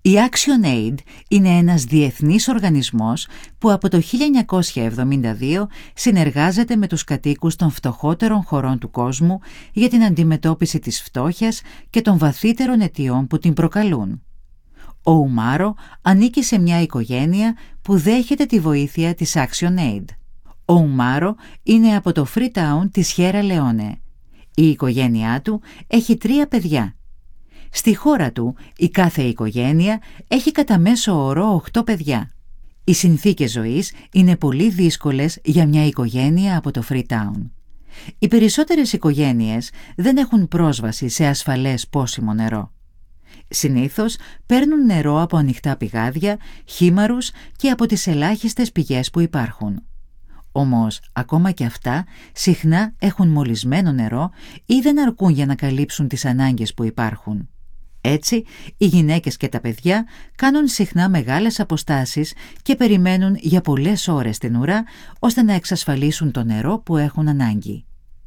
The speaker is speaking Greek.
Η ActionAid είναι ένας διεθνής οργανισμός που από το 1972 συνεργάζεται με τους κατοίκους των φτωχότερων χωρών του κόσμου για την αντιμετώπιση της φτώχειας και των βαθύτερων αιτιών που την προκαλούν. Ο Ουμάρο ανήκει σε μια οικογένεια που δέχεται τη βοήθεια της ActionAid. Ο Ουμάρο είναι από το Freetown της Σιέρα Λεόνε. Η οικογένειά του έχει 3 παιδιά. Στη χώρα του, η κάθε οικογένεια έχει κατά μέσο όρο 8 παιδιά. Οι συνθήκες ζωής είναι πολύ δύσκολες για μια οικογένεια από το Freetown. Οι περισσότερες οικογένειες δεν έχουν πρόσβαση σε ασφαλές πόσιμο νερό. Συνήθως παίρνουν νερό από ανοιχτά πηγάδια, χήμαρους και από τις ελάχιστες πηγές που υπάρχουν. Όμως, ακόμα και αυτά, συχνά έχουν μολυσμένο νερό ή δεν αρκούν για να καλύψουν τις ανάγκες που υπάρχουν. Έτσι, οι γυναίκες και τα παιδιά κάνουν συχνά μεγάλες αποστάσεις και περιμένουν για πολλές ώρες στην ουρά ώστε να εξασφαλίσουν το νερό που έχουν ανάγκη.